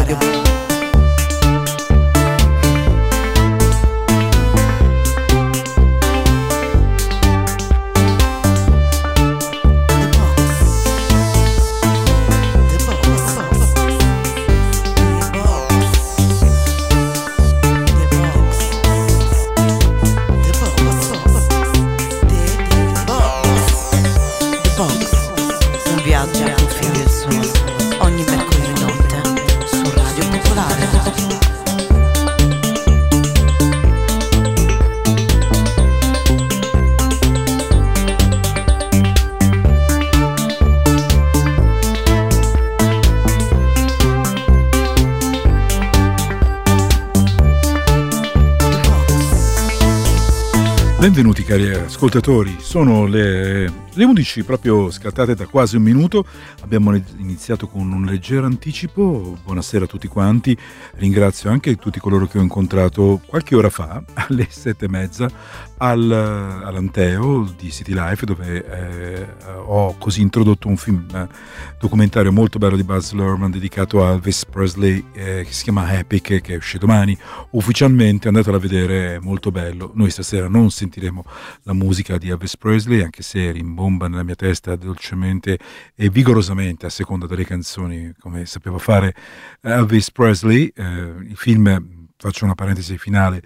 Benvenuti cari ascoltatori, sono le 11 proprio scattate da quasi un minuto, abbiamo iniziato con un leggero anticipo, buonasera a tutti quanti, ringrazio anche tutti coloro che ho incontrato qualche ora fa alle 7:30 all'Anteo di City Life, dove ho così introdotto un film documentario molto bello di Baz Luhrmann dedicato a Elvis Presley che si chiama Epic, che esce domani ufficialmente, andatelo a vedere, è molto bello. Noi stasera non sentiremo la musica di Elvis Presley, anche se rimbomba nella mia testa dolcemente e vigorosamente a seconda delle canzoni, come sapeva fare Elvis Presley. Il film, faccio una parentesi finale,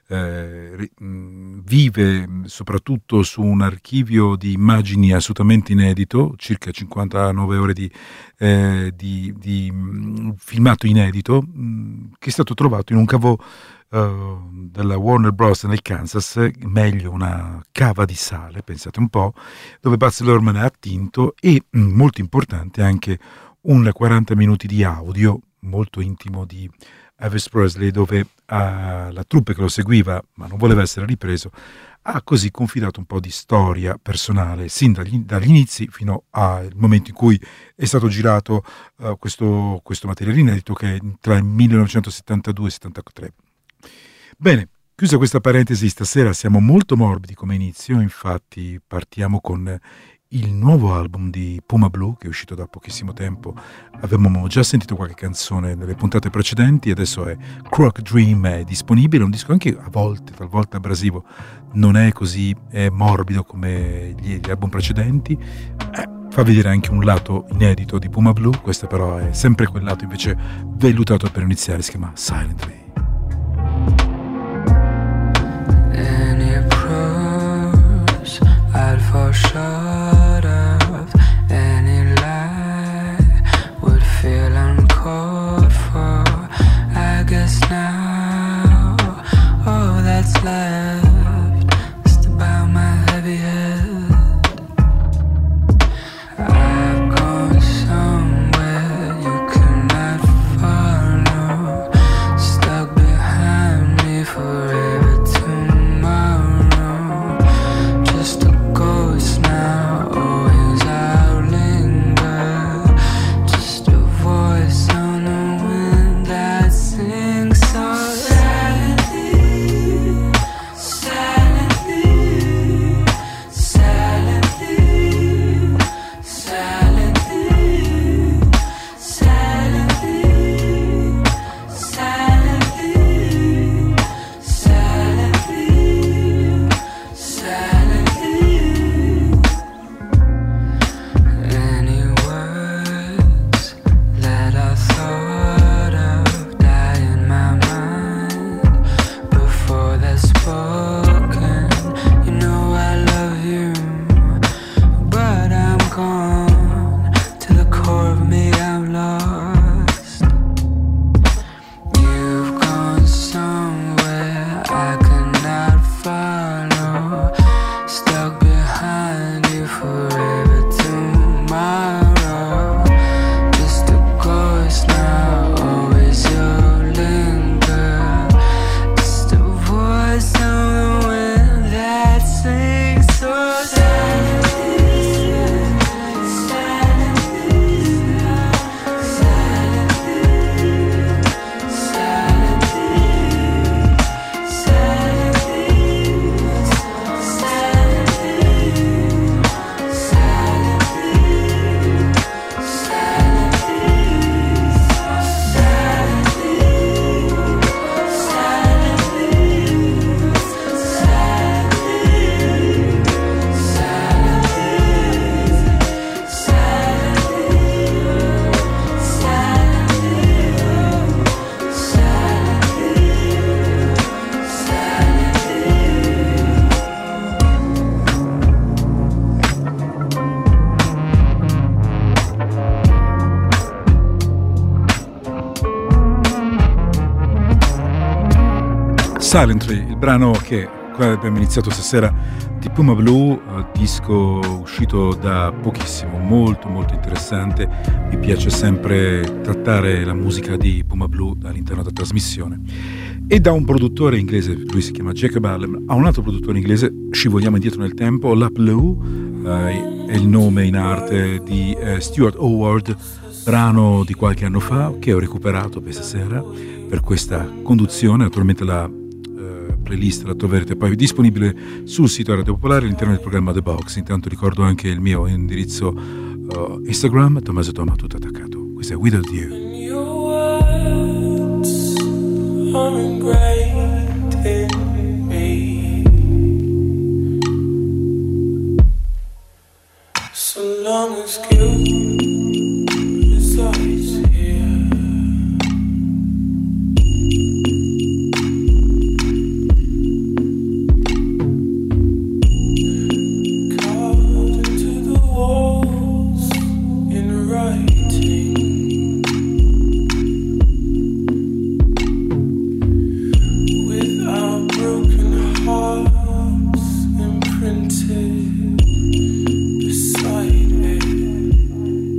vive soprattutto su un archivio di immagini assolutamente inedito, circa 59 ore di filmato inedito, che è stato trovato in un cavo della Warner Bros. Nel Kansas, meglio una cava di sale, pensate un po', dove Baz Luhrmann ha attinto, e molto importante anche un 40 minuti di audio molto intimo di Elvis Presley, dove la troupe che lo seguiva ma non voleva essere ripreso ha così confidato un po' di storia personale sin dagli inizi fino al momento in cui è stato girato questo materiale inedito, che è tra il 1972 e il 1973. Bene, chiusa questa parentesi, stasera siamo molto morbidi come inizio, infatti partiamo con il nuovo album di Puma Blue, che è uscito da pochissimo tempo. Avevamo già sentito qualche canzone nelle puntate precedenti, adesso è Crook Dream, è disponibile, è un disco anche talvolta abrasivo, non è così morbido come gli album precedenti, fa vedere anche un lato inedito di Puma Blue. Questo però è sempre quel lato invece vellutato per iniziare, si chiama Silently. I'd fall short of any lie, would feel uncalled for. I guess now all that's left is to bow my heavy head. I've gone somewhere you cannot follow, stuck behind me forever tomorrow. Just a ghost now, Silently, il brano che abbiamo iniziato stasera di Puma Blue, disco uscito da pochissimo, molto molto interessante. Mi piace sempre trattare la musica di Puma Blue all'interno della trasmissione. E da un produttore inglese, lui si chiama Jacob Allen, a un altro produttore inglese, scivoliamo indietro nel tempo, La Blue, è il nome in arte di Stuart Howard, brano di qualche anno fa che ho recuperato questa sera per questa conduzione. Naturalmente la playlist la troverete poi disponibile sul sito Radio Popolare all'interno del programma The Box. Intanto ricordo anche il mio indirizzo Instagram, Tommaso Toma, tutto attaccato. Questo è Without You. So long as guilt resides here, carved into the walls in writing, with our broken hearts imprinted beside it.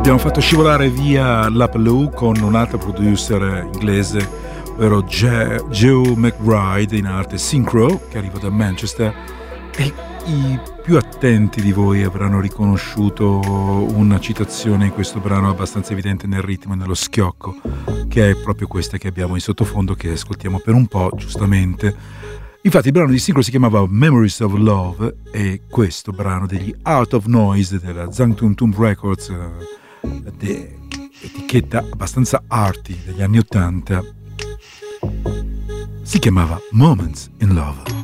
Abbiamo fatto scivolare via la Paloo con un altro producer inglese, ovvero Joe McBride, in arte Synchro, che arriva da Manchester, e i più attenti di voi avranno riconosciuto una citazione in questo brano abbastanza evidente nel ritmo e nello schiocco, che è proprio questa che abbiamo in sottofondo, che ascoltiamo per un po', giustamente. Infatti il brano di Synchro si chiamava Memories of Love, e questo brano degli Art of Noise della Zang Tum Tum Records, etichetta abbastanza arty degli anni '80, si chiamava Moments in Love.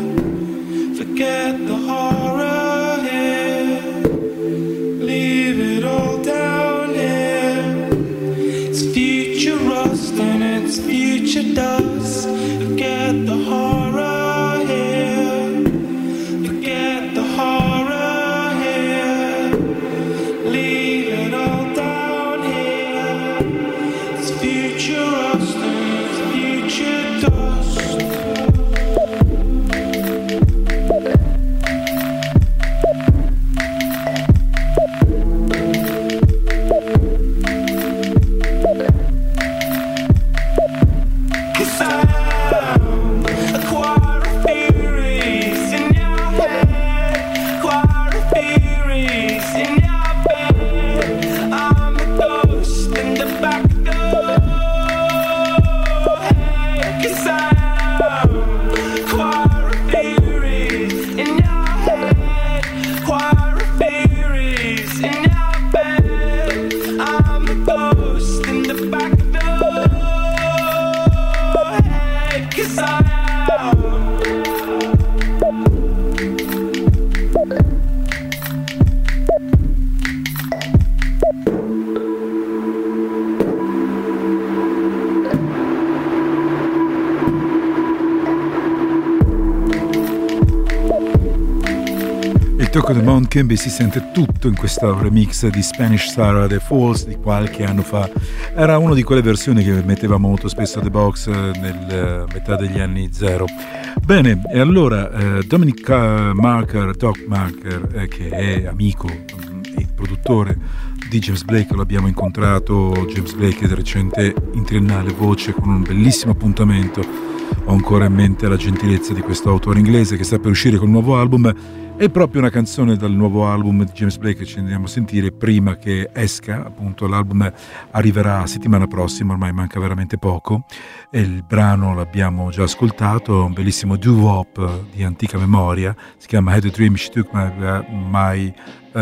Forget the horror here. Leave it Tocco the Mount Kimby si sente tutto in questa remix di Spanish Sarah The Falls di qualche anno fa. Era una di quelle versioni che mettevamo molto spesso a The Box nel metà degli anni zero. Bene, e allora Dominic Marker, Doc Marker, che è amico e produttore di James Blake, lo abbiamo incontrato. James Blake è del recente in triennale Voce con un bellissimo appuntamento. Ho ancora in mente la gentilezza di questo autore inglese che sta per uscire col nuovo album. È proprio una canzone dal nuovo album di James Blake che ci andiamo a sentire prima che esca. Appunto l'album arriverà settimana prossima, ormai manca veramente poco, e il brano l'abbiamo già ascoltato, un bellissimo doo-wop di antica memoria, si chiama I Had a Dream, She Took My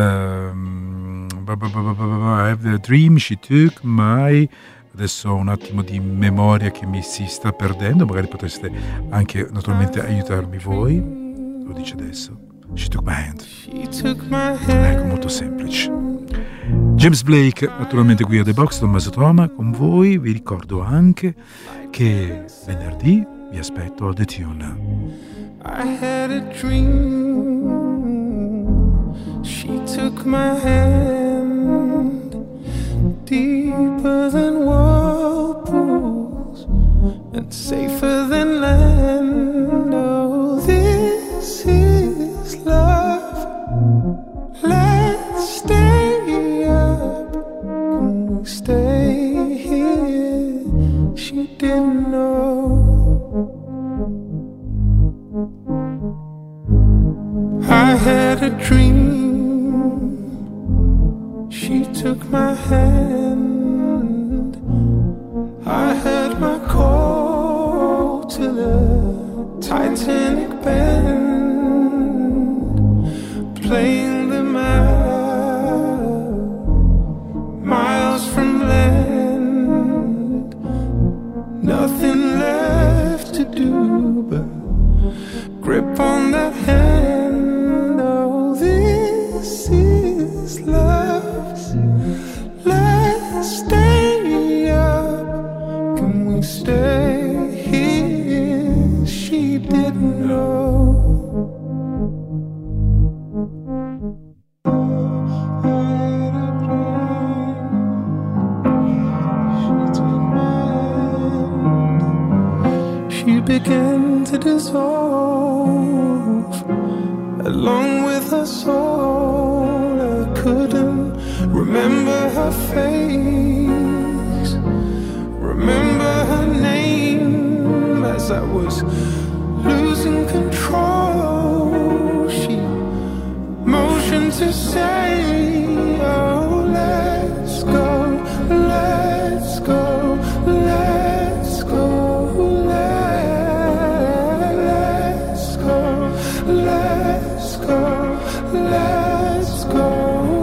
I Have a Dream, She Took My. Adesso un attimo di memoria che mi si sta perdendo, magari potreste anche naturalmente aiutarmi voi. Lo dice adesso. She took my hand. Ecco, molto semplice. James Blake, naturalmente qui a The Box, Tommaso Toma con voi. Vi ricordo anche che venerdì vi aspetto a The Tune. I had a dream. She took my hand, deeper than whirlpools and safer than land. Oh, this is love. Let's stay up. Can we stay here? She didn't know. I had a dream. She took my hand. I heard my call to the Titanic band, playing them out, miles from land. Nothing left to do but grip on that hand. Oh, this is love. Let's stay up. Can we stay here? She didn't know. She began to dissolve along with her soul. I couldn't remember her face, remember her name as I was losing control. She motioned to say, oh, let's go, let's go, let's go, let's go, let's go, let's go.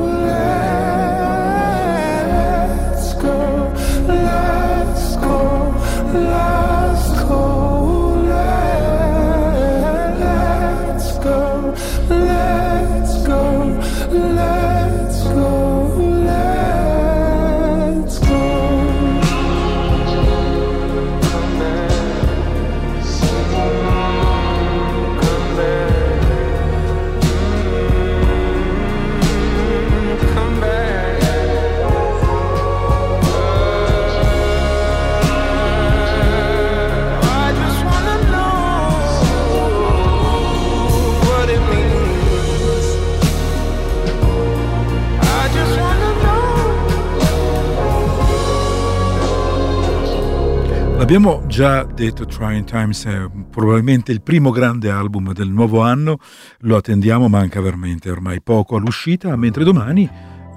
Abbiamo già detto Trying Times è probabilmente il primo grande album del nuovo anno, lo attendiamo, manca veramente ormai poco all'uscita, mentre domani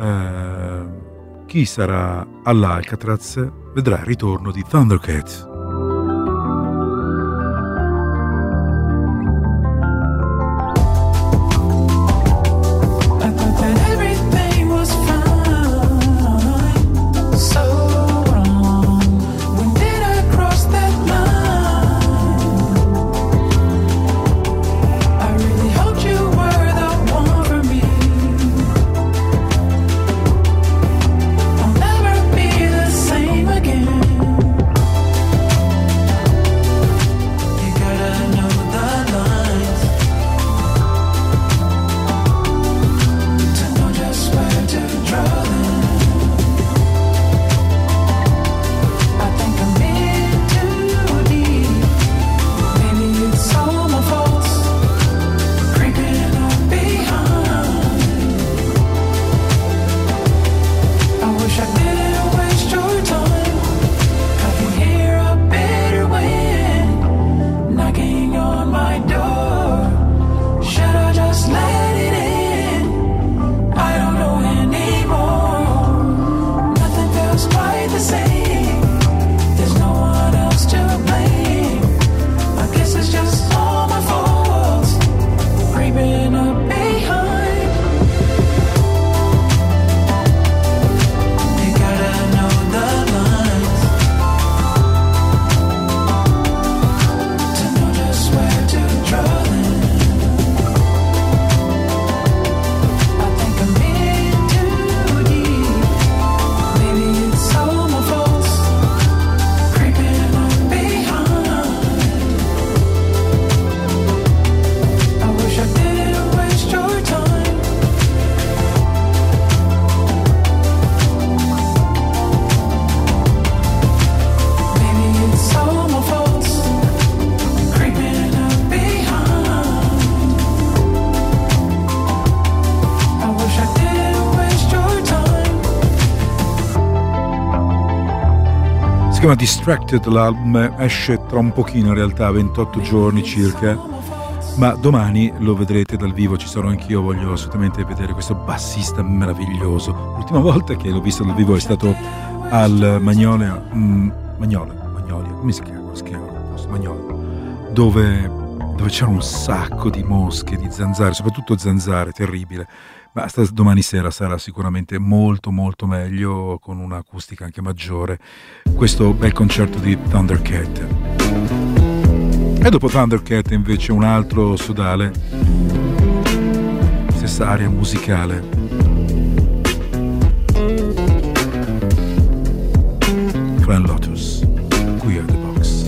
chi sarà all'Alcatraz vedrà il ritorno di Thundercat. I'll never be the same again. I wish I didn't waste your time. I can hear a bitter wind knocking on my door. Should I just let it in? I don't know anymore. Nothing feels quite the same. There's no one else to blame. I guess it's just all my fault, creeping up behind. You gotta know the lines to know just where to draw them. I think I'm in too deep. Maybe it's all my fault, creeping up behind. I wish I didn't waste your time. Maybe it's all my fault, creeping up behind. I wish I didn't waste your time. Si chiama Distracted, l'album esce tra un pochino, in realtà 28 giorni circa, ma domani lo vedrete dal vivo, ci sarò anch'io, voglio assolutamente vedere questo bassista meraviglioso. L'ultima volta che l'ho visto dal vivo è stato al Magnolia, come si chiama? Magnolia, dove c'era un sacco di mosche, di zanzare, soprattutto zanzare, terribile. Ma domani sera sarà sicuramente molto molto meglio, con un'acustica anche maggiore, questo bel concerto di Thundercat. E dopo Thundercat invece un altro sodale, stessa area musicale, Clan Lotus, qui a The Box.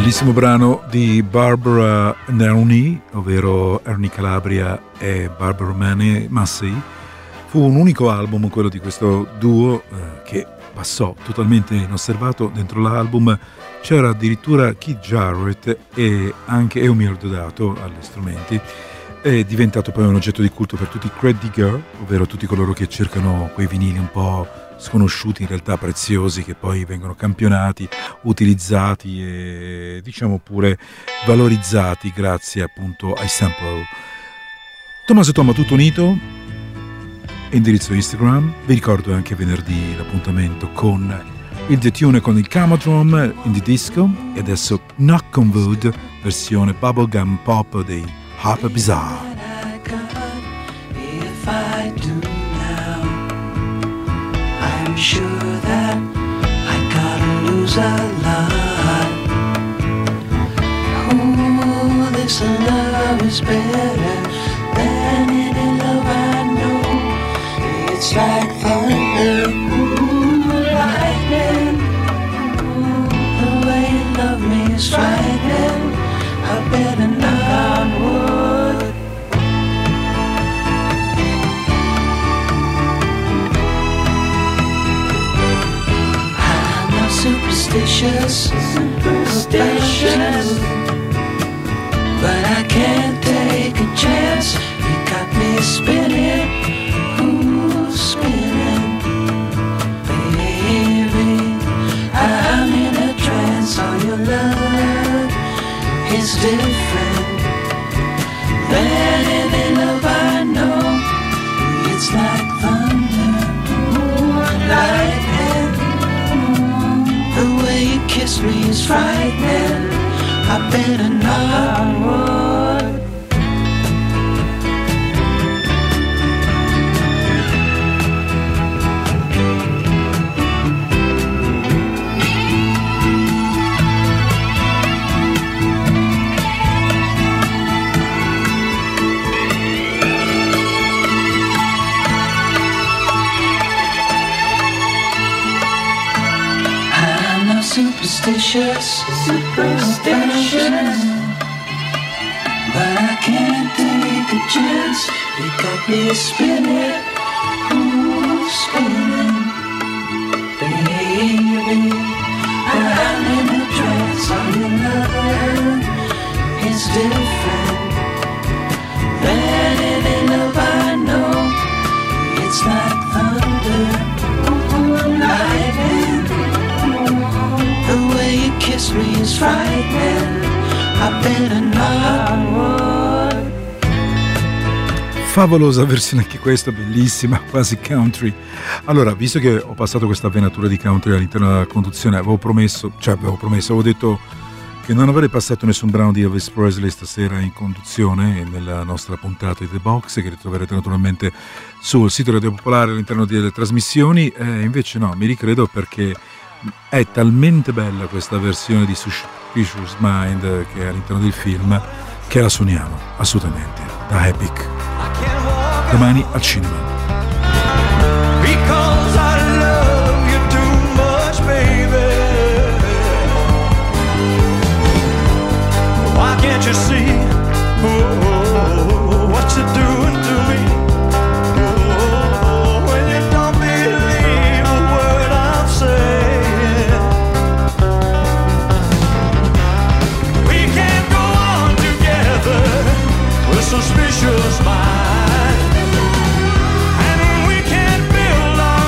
Bellissimo brano di Barbara Narni, ovvero Ernie Calabria e Barbara Massey. Fu un unico album, quello di questo duo, che passò totalmente inosservato. Dentro l'album c'era addirittura Keith Jarrett e anche Eumir Deodato agli strumenti. È diventato poi un oggetto di culto per tutti i cred digger, ovvero tutti coloro che cercano quei vinili un po' sconosciuti, in realtà preziosi, che poi vengono campionati, utilizzati e diciamo pure valorizzati grazie appunto ai sample. Tommaso Tomma tutto unito, indirizzo Instagram. Vi ricordo anche venerdì l'appuntamento con il detune con il Camadrom in the disco, e adesso Knock on Wood versione bubblegum pop dei Harper Bizarre. I'm sure that I gotta lose a lot. Oh, this love is better than any love I know. It's like thunder, ooh, lightning. Ooh, the way you love me is frightening. I better knock on wood. Superstitious, but I can't take a chance. You got me spinning, ooh, spinning, baby. I'm in a trance. All your love is different than any love I know. It's like thunder, ooh, lightning. The way you kiss me is frightening. I better knock on wood. Superstitious, but I can't take a chance. You got me spinning, ooh, spinning, baby. I'm in a trance. All your love is different than any love I know. It's like thunder, ooh, lightning. The way you kiss me is frightening. I better knock on wood. Favolosa versione anche questa, bellissima, quasi country. Allora, visto che ho passato questa venatura di country all'interno della conduzione, avevo detto che non avrei passato nessun brano di Elvis Presley stasera in conduzione nella nostra puntata di The Box, che ritroverete naturalmente sul sito Radio Popolare all'interno delle trasmissioni. Invece no, mi ricredo, perché è talmente bella questa versione di Suspicious Mind che è all'interno del film, che la suoniamo assolutamente da Epic domani al cinema. Because I love you too much, baby. Why can't you see what you're doing to me? When you don't believe a word I'm saying. We can't go on together with suspicious minds. And we can't build our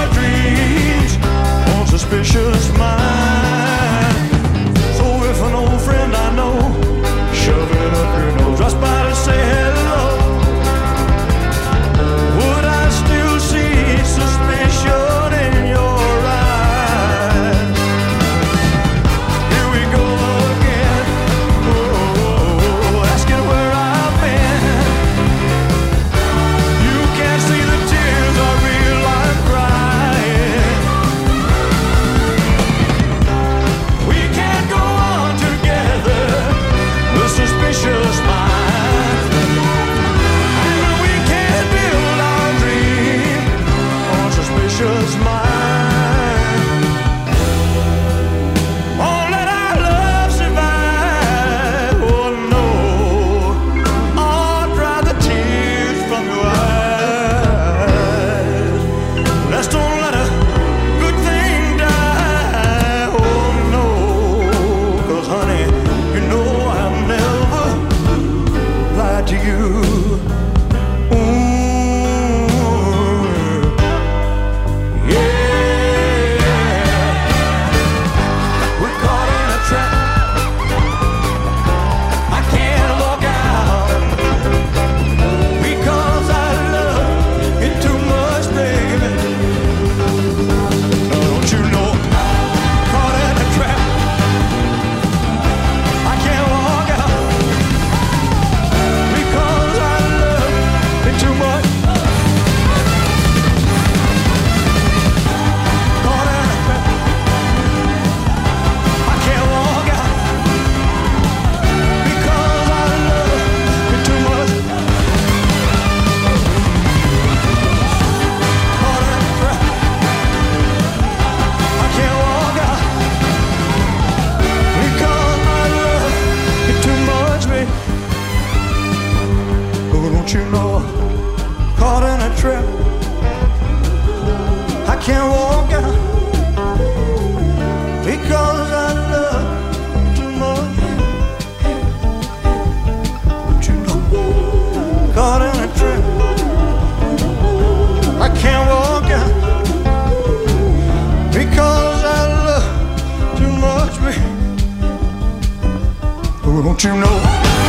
Don't you know?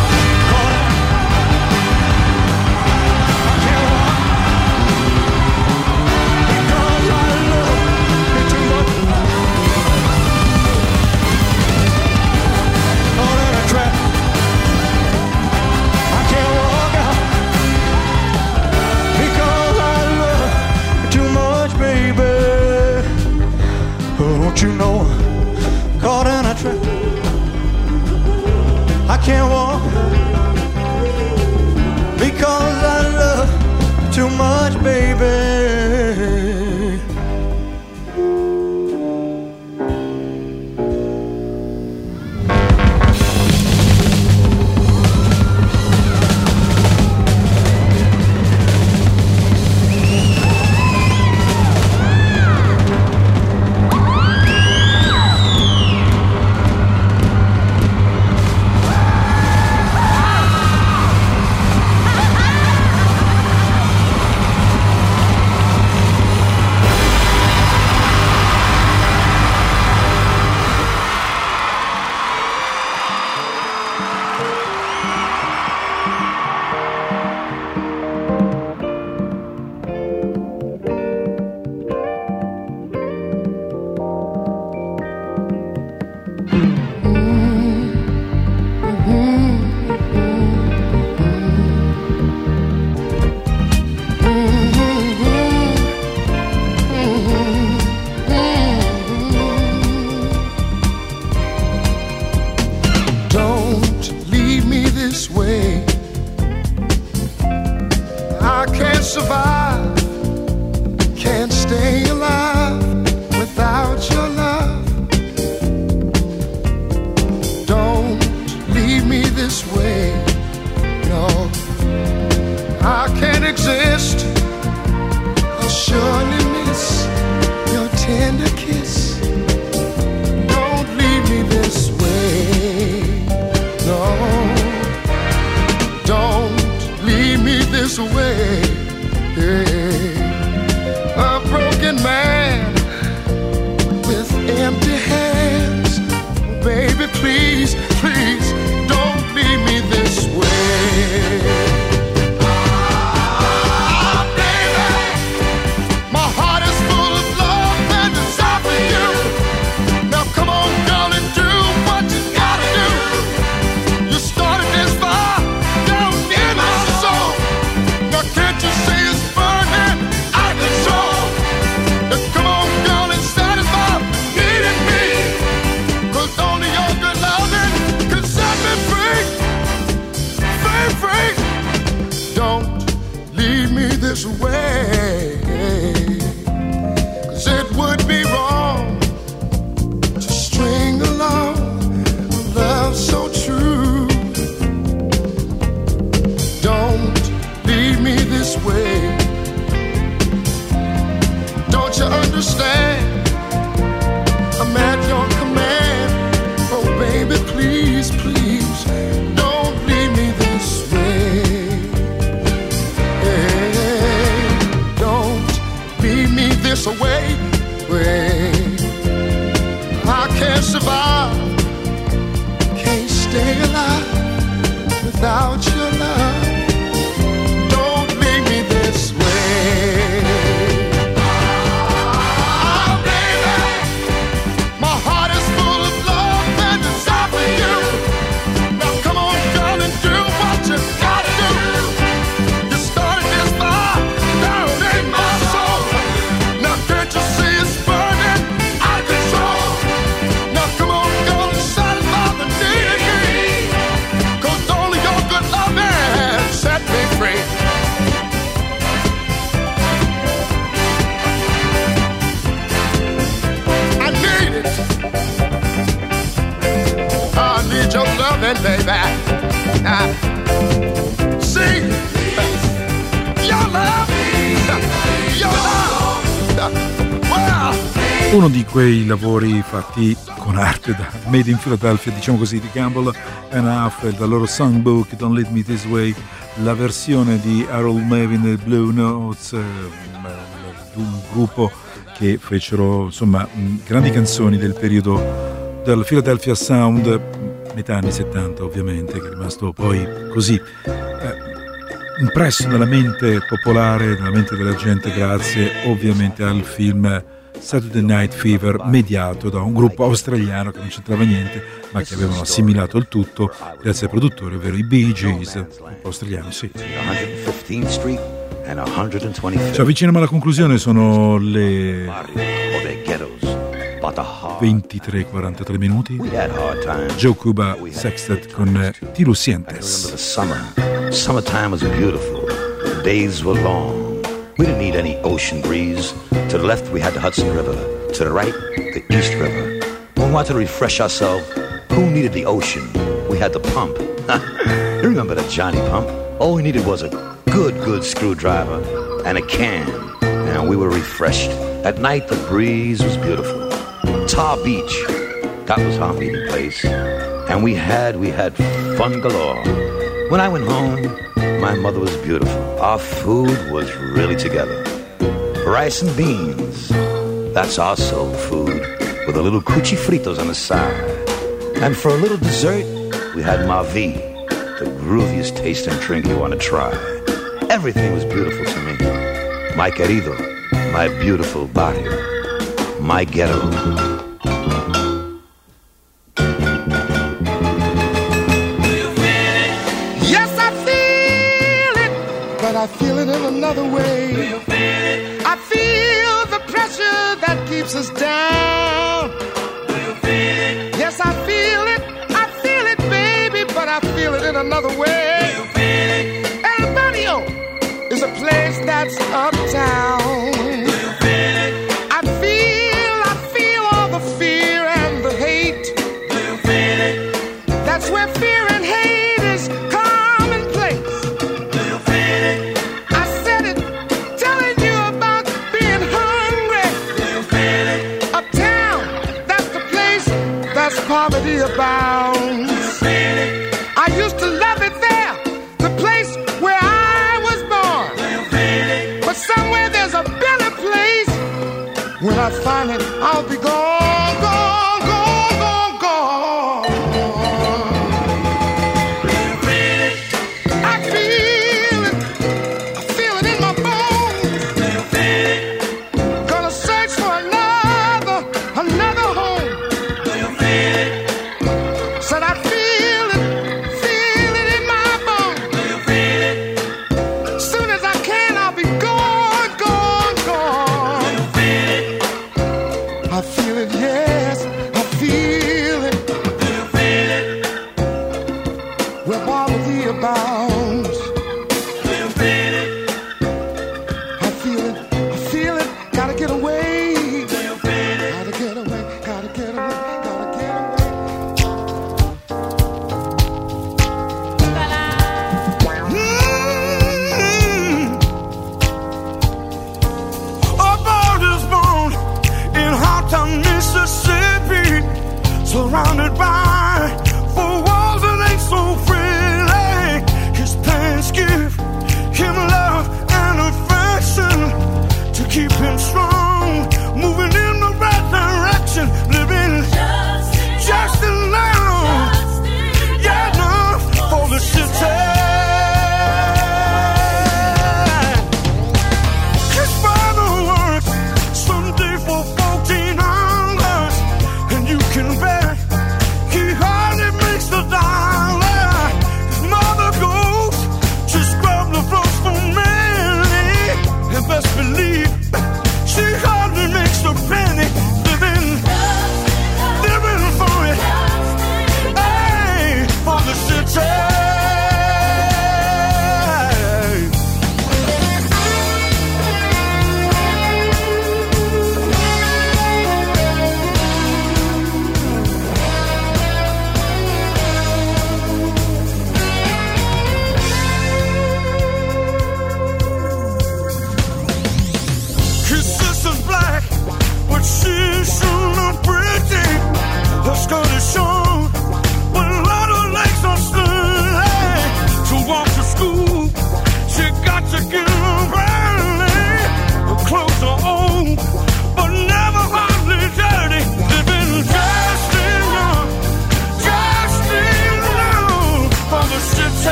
Don't you know, caught in a trap, I can't walk because I love too much, baby. Uno di quei lavori fatti con arte da Made in Philadelphia, diciamo così, di Gamble and Huff, dal loro songbook Don't Lead Me This Way, la versione di Harold Melvin e Blue Notes, un gruppo che fecero insomma grandi canzoni del periodo del Philadelphia Sound, metà anni 70 ovviamente, che è rimasto poi così impresso nella mente popolare, nella mente della gente, grazie ovviamente al film Saturday Night Fever, mediato da un gruppo australiano che non c'entrava niente, ma che avevano assimilato il tutto grazie ai produttori, ovvero i Bee Gees, gruppo australiano, sì. 115th Street and 125th. Ci avviciniamo alla conclusione, sono le 23:43 minuti. We had hard times. Joe Cuba Sextet con Ti lo sientes. Remember the summer. Summertime was beautiful. The days were long. We didn't need any ocean breeze. To the left, we had the Hudson River. To the right, the East River. When we wanted to refresh ourselves, who needed the ocean? We had the pump. You remember the Johnny pump? All we needed was a good screwdriver and a can, and we were refreshed. At night, the breeze was beautiful. Tar Beach, that was our meeting place. And we had fun galore. When I went home, my mother was beautiful. Our food was really together. Rice and beans, that's our soul food, with a little cuchi fritos on the side. And for a little dessert, we had Mavi, the grooviest tasting drink you want to try. Everything was beautiful to me. My querido, my beautiful barrio, my ghetto. I feel it in another way. I feel the pressure that keeps us down. Yes, I feel it, baby, but I feel it in another way. El Barrio is a place that's uptown. I feel all the fear and the hate. That's where fear and hate is commonplace. Poverty abounds. I used to love it there, the place where I was born. But somewhere there's a better place. When I find it, I'll be gone, gone, gone, gone, gone. I feel it in my bones. Gonna search for another home. Said I feel it in my bones. Soon as I can, I'll be gone, gone, gone. I feel it, yes, I feel it. Where poverty abounds. I feel it, gotta get away. Gotta get away, gotta get away, gotta get away.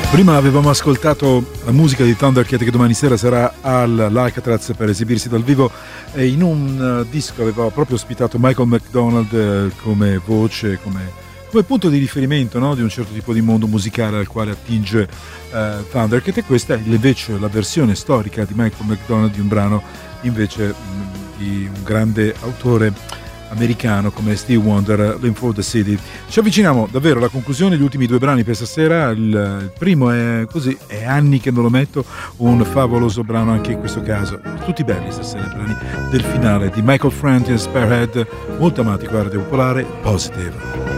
Prima avevamo ascoltato la musica di Thundercat che domani sera sarà all'Alcatraz per esibirsi dal vivo, e in un disco aveva proprio ospitato Michael McDonald come voce, come punto di riferimento, no? Di un certo tipo di mondo musicale al quale attinge Thundercat, e questa è invece la versione storica di Michael McDonald di un brano invece di un grande autore americano come Stevie Wonder, Living for the City. Ci avviciniamo davvero alla conclusione, gli ultimi due brani per stasera. Il primo è così, è anni che non lo metto, un favoloso brano anche in questo caso, tutti belli stasera, i brani del finale di Michael Franti e Spearhead, molto amati qua a Radio Popolare, Positive.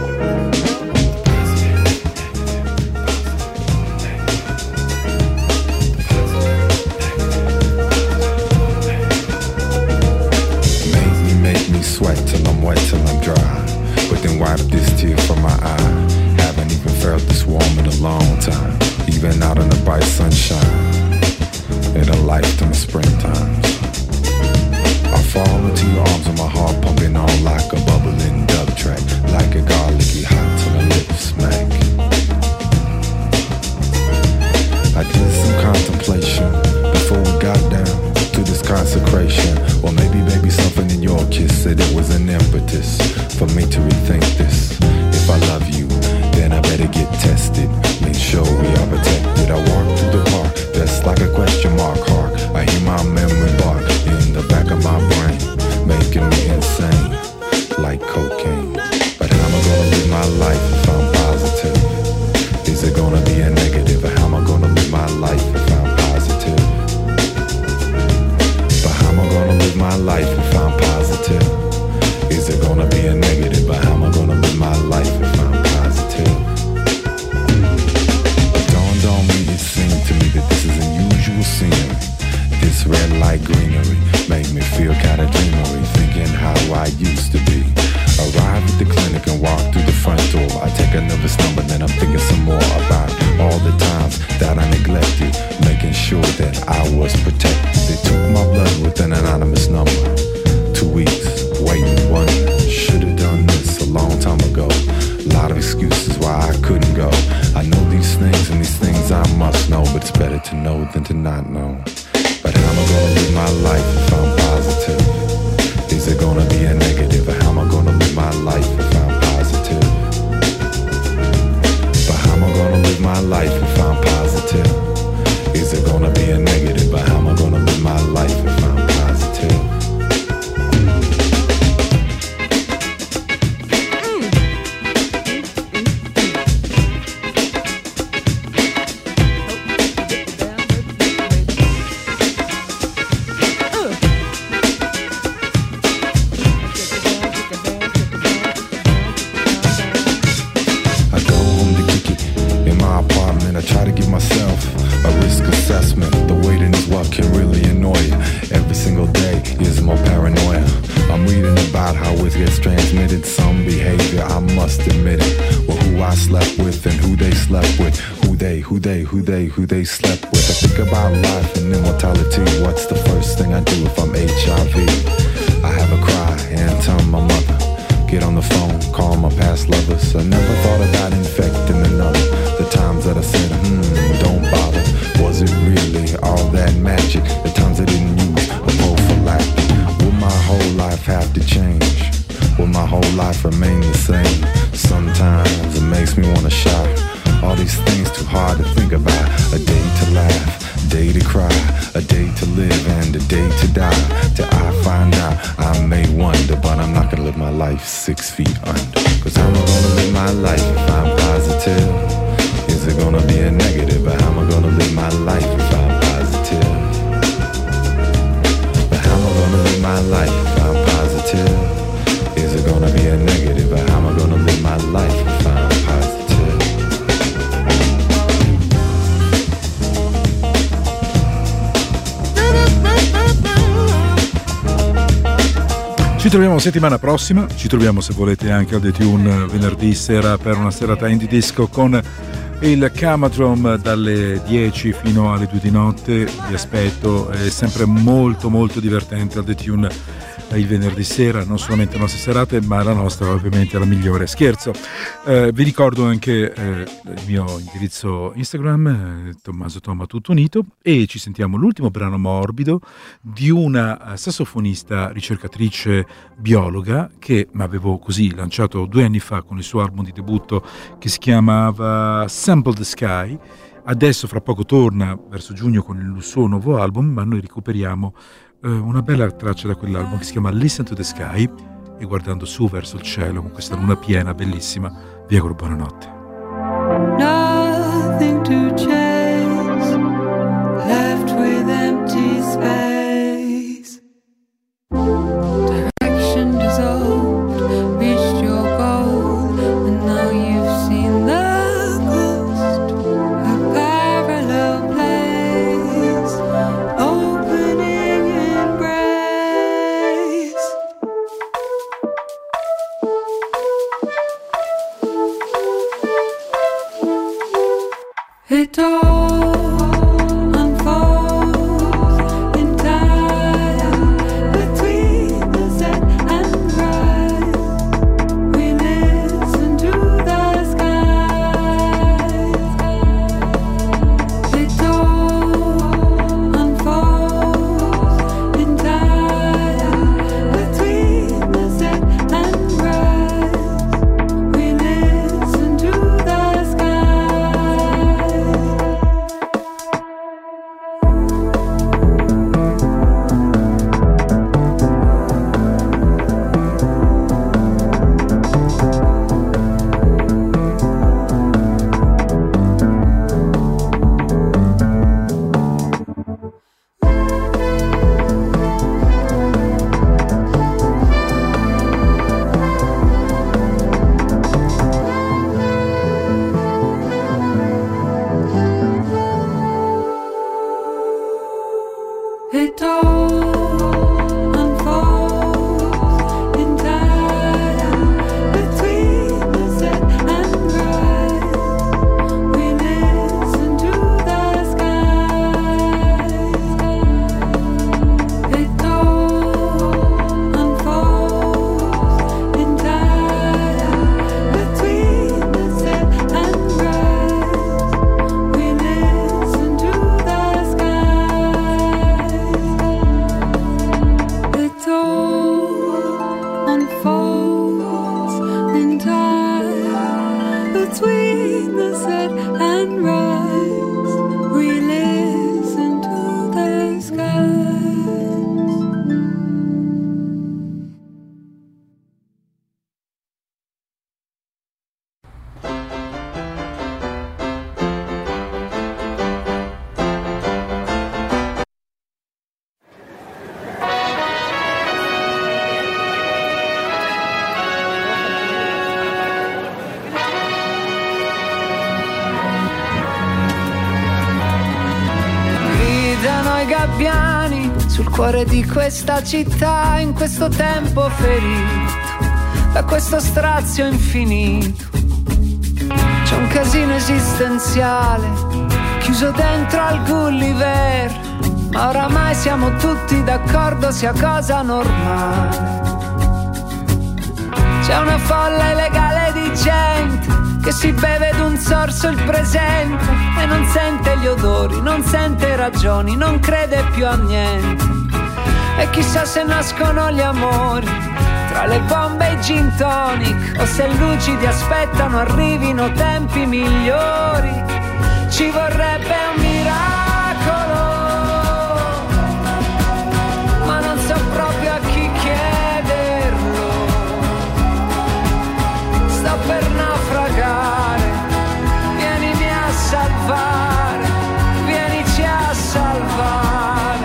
Sweat till I'm wet till I'm dry, but then wipe this tear from my eye. Haven't even felt this warm in a long time, even out in the bright sunshine, in a lifetime of springtime. I fall into your arms and my heart pumping on like a bubbling dub track, like a garlicky hot till my lips smack. I did some contemplation before we got down to this consecration, or maybe something in your kiss said it was an impetus for me to rethink this. If I love you, then I better get tested, make sure we are protected. I walk through the park, that's like a question mark. Hark, I hear my memory bark in the back of my brain, making me insane, like cocaine. But how am I gonna live my life if I'm positive? Is it gonna be a negative? Or how am I gonna live my life if I'm positive? How am I gonna live my life if I'm positive? Is it gonna be a negative? But how am I gonna live my life if I'm positive? It dawned on me, it seemed to me that this is unusual scenery. This red light greenery made me feel kinda dreamery, thinking how I used to be. Arrive at the clinic and walk through the front door. I take a nervous number, then I'm thinking some more about all the times that I neglected, making sure that I was protected. They took my blood with an anonymous number. 2 weeks, waiting, wondering, should've done this a long time ago. A lot of excuses why I couldn't go. I know these things and these things I must know, but it's better to know than to not know. But how am I gonna live my life if I'm positive? Is it gonna be a negative? Or how am I gonna live my life if I'm positive? But how am I gonna live my life if I'm positive? Is it gonna be a negative? But how am I gonna live my life if I'm positive? Who they slept with. I think about life and immortality. What's the first thing I do if I'm HIV? I have a cry and tell my mother, get on the phone, call my past lovers. I never thought about infecting another. The times that I said, don't bother. Was it really all that magic? The times I didn't use a prophylactic. Will my whole life have to change? Will my whole life remain the same? Sometimes it makes me wanna shout. All these things too hard to think about. A day to laugh, a day to cry, a day to live and a day to die. Till I find out I may wonder, but I'm not gonna live my life 6 feet under. Cause how am I gonna live my life if I'm positive? Is it gonna be a negative? But how am I gonna live my life if I'm positive? But how am I gonna live my life if I'm positive? Is it gonna be a negative? But how am I gonna live my life if I'm positive? Ci troviamo settimana prossima, ci troviamo se volete anche al The Tune venerdì sera per una serata indie disco con il Camadrom dalle 10 fino alle 2 di notte. Vi aspetto, è sempre molto molto divertente al The Tune il venerdì sera, non solamente le nostre serate, ma la nostra ovviamente è la migliore. Scherzo. Vi ricordo anche il mio indirizzo Instagram, Tommaso Toma tutto unito, e ci sentiamo l'ultimo brano morbido di una sassofonista ricercatrice biologa che mi avevo così lanciato 2 anni fa con il suo album di debutto che si chiamava Sample the Sky. Adesso fra poco torna verso giugno con il suo nuovo album, ma noi recuperiamo una bella traccia da quell'album che si chiama Listen to the Sky, e guardando su verso il cielo con questa luna piena bellissima vi auguro buonanotte. Nothing to chase, left with empty space. Direction dissolved, reached your goal, and now you've seen the ghost. A parallel place, opening embrace. It all unfolds in time between the set and rise. We listen to the skies. It all unfolds in time between the set and rise. We listen to the skies. It all unfolds in time between the set and rise. We listen to the skies. It all unfolds in time between the set and rise. We listen to the skies. It all unfolds in time between the set and rise. We listen to the skies. Gridano i gabbiani sul cuore di questa città, in questo tempo ferito da questo strazio infinito. C'è un casino esistenziale chiuso dentro al Gulliver, ma oramai siamo tutti d'accordo sia cosa normale. C'è una folla illegale di gente che si beve d'un sorso il presente e non sente gli odori, non sente ragioni, non crede più a niente. E chissà se nascono gli amori tra le bombe e i gin tonic, o se lucidi aspettano arrivino tempi migliori. Ci vorrebbe un miracolo, ma non so proprio a chi chiederlo. Sto per naufragare, vienimi a salvare, vienici a salvare.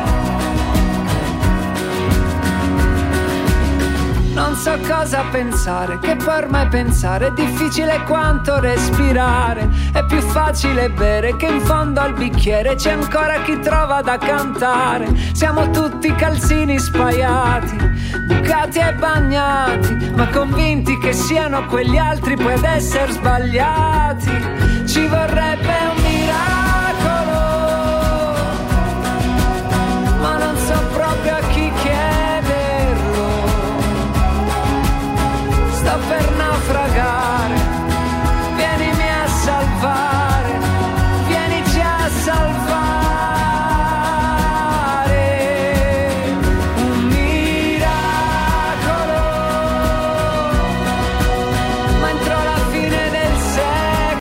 Non so cosa pensare, che poi ormai pensare è difficile quanto respirare. È più facile bere che in fondo al bicchiere c'è ancora chi trova da cantare. Siamo tutti calzini spaiati, bucati e bagnati, ma convinti che siano quegli altri poi ad essere sbagliati.